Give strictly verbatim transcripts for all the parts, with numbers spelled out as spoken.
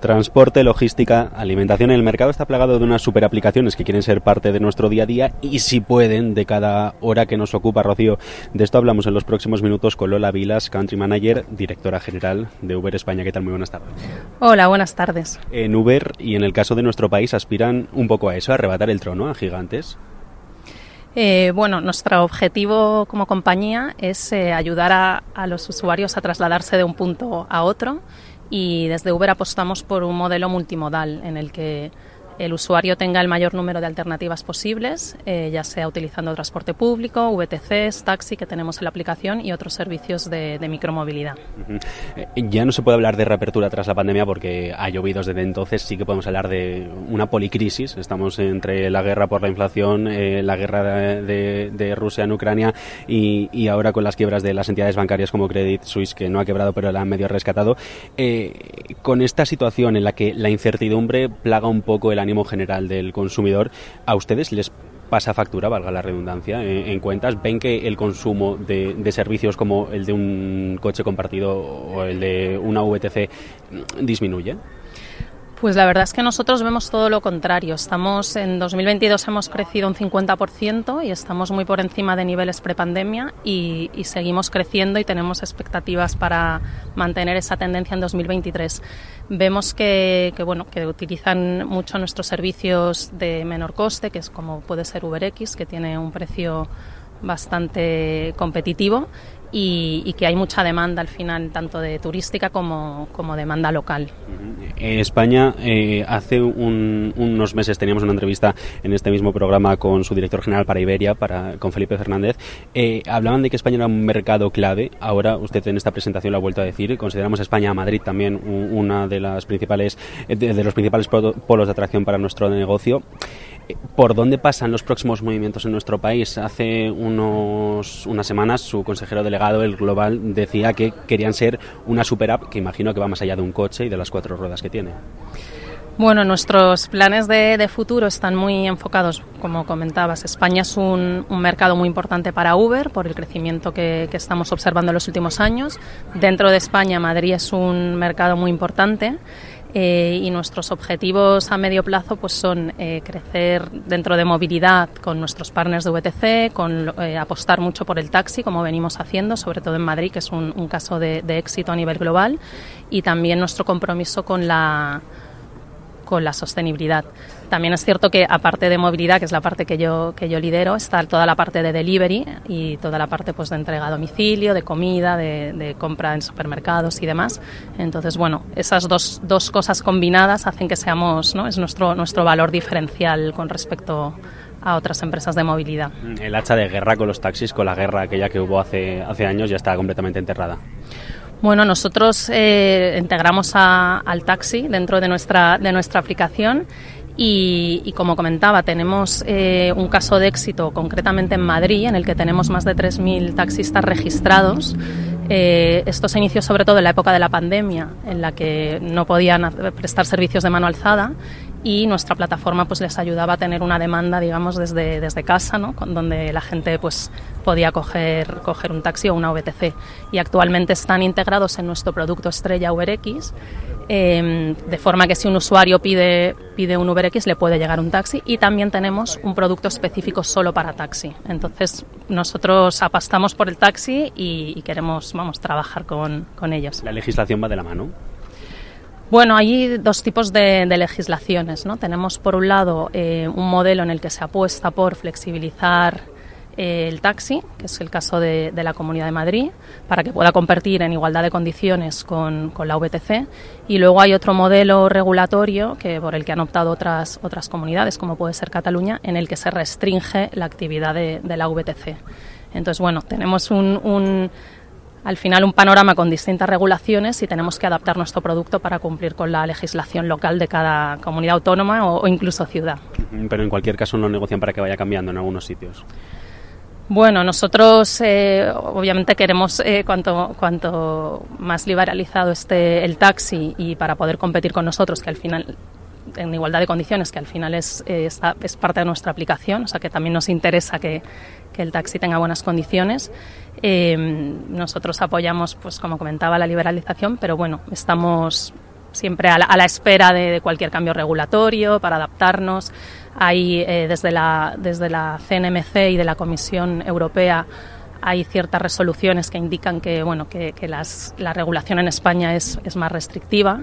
Transporte, logística, alimentación. El mercado está plagado de unas superaplicaciones que quieren ser parte de nuestro día a día y, si pueden, de cada hora que nos ocupa. Rocío, de esto hablamos en los próximos minutos con Lola Vilas, Country Manager, directora general de Uber España. ¿Qué tal? Muy buenas tardes. Hola, buenas tardes. En Uber y en el caso de nuestro país aspiran un poco a eso, a arrebatar el trono a gigantes. Eh, bueno, nuestro objetivo como compañía es eh, ayudar a, a los usuarios a trasladarse de un punto a otro, y desde Uber apostamos por un modelo multimodal en el que el usuario tenga el mayor número de alternativas posibles, eh, ya sea utilizando transporte público, V T Cs, taxi que tenemos en la aplicación y otros servicios de, de micromovilidad. Uh-huh. Eh, ya no se puede hablar de reapertura tras la pandemia porque ha llovido desde entonces. Sí que podemos hablar de una policrisis. Estamos entre la guerra por la inflación, eh, la guerra de, de, de Rusia en Ucrania y, y ahora con las quiebras de las entidades bancarias como Credit Suisse, que no ha quebrado pero la han medio rescatado. Eh, con esta situación en la que la incertidumbre plaga un poco el ánimo general del consumidor, ¿a ustedes les pasa factura, valga la redundancia, en, en cuentas? ¿Ven que el consumo de, de servicios como el de un coche compartido o el de una V T C disminuye? Pues la verdad es que nosotros vemos todo lo contrario. Estamos en dos mil veintidós hemos crecido un cincuenta por ciento y estamos muy por encima de niveles prepandemia y, y seguimos creciendo y tenemos expectativas para mantener esa tendencia en dos mil veintitrés. Vemos que, que bueno que utilizan mucho nuestros servicios de menor coste, que es como puede ser UberX, que tiene un precio bastante competitivo. Y, y que hay mucha demanda al final, tanto de turística como, como demanda local. En España, eh, hace un, unos meses teníamos una entrevista en este mismo programa con su director general para Iberia, para, con Felipe Fernández. Eh, hablaban de que España era un mercado clave. Ahora usted en esta presentación lo ha vuelto a decir. Consideramos España, Madrid también, un, una de las principales de, de los principales polos de atracción para nuestro negocio. ¿Por dónde pasan los próximos movimientos en nuestro país? Hace unos, unas semanas su consejero delegado, el Global, decía que querían ser una super app que imagino que va más allá de un coche y de las cuatro ruedas que tiene. Bueno, nuestros planes de, de futuro están muy enfocados, como comentabas. España es un, un mercado muy importante para Uber por el crecimiento que, que estamos observando en los últimos años. Dentro de España, Madrid es un mercado muy importante. Eh, y nuestros objetivos a medio plazo pues son eh, crecer dentro de movilidad con nuestros partners de V T C, con eh, apostar mucho por el taxi, como venimos haciendo, sobre todo en Madrid, que es un, un caso de, de éxito a nivel global, y también nuestro compromiso con la con la sostenibilidad. También es cierto que, aparte de movilidad, que es la parte que yo que yo lidero, está toda la parte de delivery y toda la parte pues de entrega a domicilio, de comida, de, de compra en supermercados y demás. Entonces, bueno, esas dos, dos cosas combinadas hacen que seamos, ¿no? Es nuestro nuestro valor diferencial con respecto a otras empresas de movilidad. El hacha de guerra con los taxis, con la guerra aquella que hubo hace hace años, ya está completamente enterrada. Bueno, nosotros eh, integramos a, al taxi dentro de nuestra de nuestra aplicación y, y como comentaba, tenemos eh, un caso de éxito concretamente en Madrid, en el que tenemos más de tres mil taxistas registrados. Eh, esto se inició sobre todo en la época de la pandemia, en la que no podían prestar servicios de mano alzada, y nuestra plataforma pues les ayudaba a tener una demanda, digamos, desde, desde casa, ¿no? Con, donde la gente pues podía coger, coger un taxi o una V T C. Y actualmente están integrados en nuestro producto estrella UberX, eh, de forma que si un usuario pide, pide un UberX le puede llegar un taxi, y también tenemos un producto específico solo para taxi. Entonces nosotros apostamos por el taxi y, y queremos vamos, trabajar con, con ellos. ¿La legislación va de la mano? Bueno, hay dos tipos de, de legislaciones, ¿no? Tenemos, por un lado, eh, un modelo en el que se apuesta por flexibilizar eh, el taxi, que es el caso de, de la Comunidad de Madrid, para que pueda competir en igualdad de condiciones con, con la V T C. Y luego hay otro modelo regulatorio que por el que han optado otras, otras comunidades, como puede ser Cataluña, en el que se restringe la actividad de, de la V T C. Entonces, bueno, tenemos un... un al final un panorama con distintas regulaciones y tenemos que adaptar nuestro producto para cumplir con la legislación local de cada comunidad autónoma o, o incluso ciudad. Pero en cualquier caso no negocian para que vaya cambiando en algunos sitios. Bueno, nosotros eh, obviamente queremos eh, cuanto, cuanto más liberalizado esté el taxi, y para poder competir con nosotros, que al final en igualdad de condiciones, que al final es, eh, está, es parte de nuestra aplicación, o sea que también nos interesa que, que el taxi tenga buenas condiciones. Eh, nosotros apoyamos, pues como comentaba, la liberalización, pero bueno, estamos siempre a la, a la espera de, de cualquier cambio regulatorio para adaptarnos. Hay eh, desde la desde la C N M C y de la Comisión Europea hay ciertas resoluciones que indican que bueno que, que las, la regulación en España es, es más restrictiva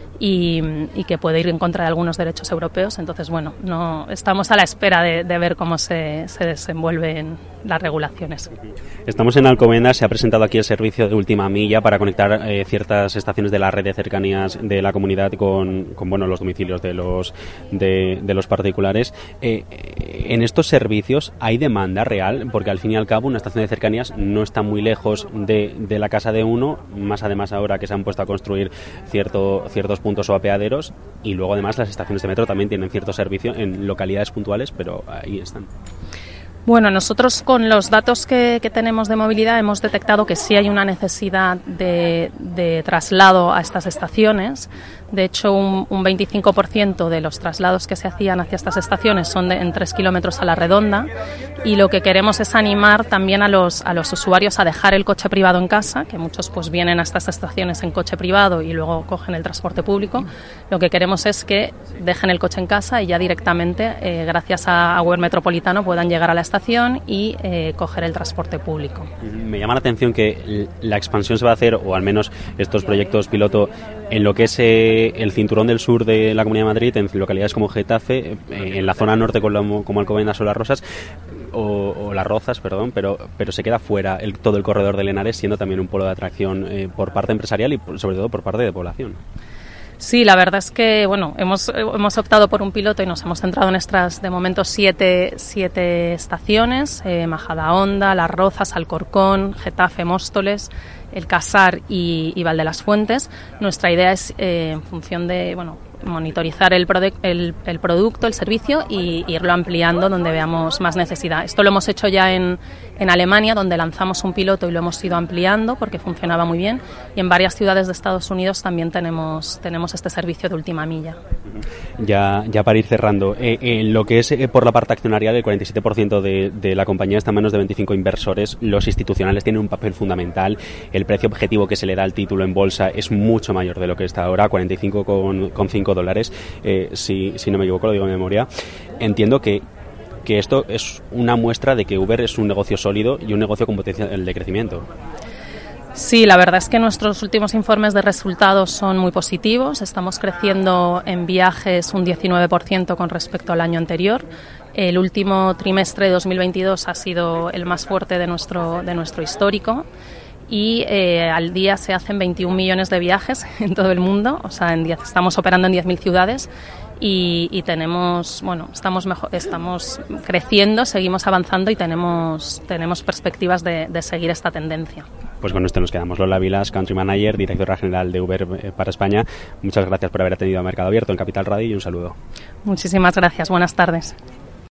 y, y que puede ir en contra de algunos derechos europeos. Entonces, bueno, no estamos a la espera de, de ver cómo se, se desenvuelven las regulaciones. Estamos en Alcobendas, se ha presentado aquí el servicio de última milla para conectar eh, ciertas estaciones de la red de cercanías de la comunidad con, con bueno, los domicilios de los de, de los particulares. Eh, en estos servicios hay demanda real, porque al fin y al cabo una estación de cercanías no está muy lejos de, de la casa de uno, más además ahora que se han puesto a construir cierto, ciertos puntos o apeaderos, y luego además las estaciones de metro también tienen cierto servicio en localidades puntuales, pero ahí están. Bueno, nosotros con los datos que, que tenemos de movilidad hemos detectado que sí hay una necesidad de, de traslado a estas estaciones. De hecho, un, un veinticinco por ciento de los traslados que se hacían hacia estas estaciones son de, en tres kilómetros a la redonda, y lo que queremos es animar también a los, a los usuarios a dejar el coche privado en casa, que muchos pues vienen a estas estaciones en coche privado y luego cogen el transporte público. Lo que queremos es que dejen el coche en casa y ya directamente, eh, gracias a, a Uber Metropolitano, puedan llegar a la estación y eh, coger el transporte público. Me llama la atención que la expansión se va a hacer, o al menos estos proyectos piloto, en lo que es eh, el cinturón del sur de la Comunidad de Madrid, en localidades como Getafe, eh, en la zona norte como, como Alcobendas o Las Rosas, o, o Las Rozas, perdón, pero, pero se queda fuera el, todo el corredor del Henares, siendo también un polo de atracción eh, por parte empresarial y por, sobre todo por parte de población. Sí, la verdad es que bueno, hemos, hemos optado por un piloto y nos hemos centrado en estas, de momento, siete, siete estaciones, eh, Majadahonda, Las Rozas, Alcorcón, Getafe, Móstoles, El Casar y, y Valdelasfuentes. Nuestra idea es, eh, en función de, bueno, monitorizar el, prode- el, el producto, el servicio, y irlo ampliando donde veamos más necesidad. Esto lo hemos hecho ya en, en Alemania, donde lanzamos un piloto y lo hemos ido ampliando porque funcionaba muy bien, y en varias ciudades de Estados Unidos también tenemos, tenemos este servicio de última milla. Ya, ya para ir cerrando, eh, eh, lo que es eh, por la parte accionarial, el cuarenta y siete por ciento de, de la compañía está en manos de veinticinco inversores. Los institucionales tienen un papel fundamental. El precio objetivo que se le da al título en bolsa es mucho mayor de lo que está ahora, cuarenta y cinco coma cinco dólares, eh, si, si no me equivoco, lo digo de memoria. Entiendo que que esto es una muestra de que Uber es un negocio sólido y un negocio con potencial de crecimiento. Sí, la verdad es que nuestros últimos informes de resultados son muy positivos. Estamos creciendo en viajes un diecinueve por ciento con respecto al año anterior. El último trimestre de dos mil veintidós ha sido el más fuerte de nuestro, de nuestro histórico. Y eh, al día se hacen veintiún millones de viajes en todo el mundo. O sea, en diez, estamos operando en diez mil ciudades. Y, y tenemos, bueno, estamos mejor, estamos creciendo, seguimos avanzando y tenemos tenemos perspectivas de, de seguir esta tendencia. Pues con esto nos quedamos. Lola Vilas, Country Manager, directora general de Uber para España. Muchas gracias por haber atendido a Mercado Abierto en Capital Radio y un saludo. Muchísimas gracias. Buenas tardes.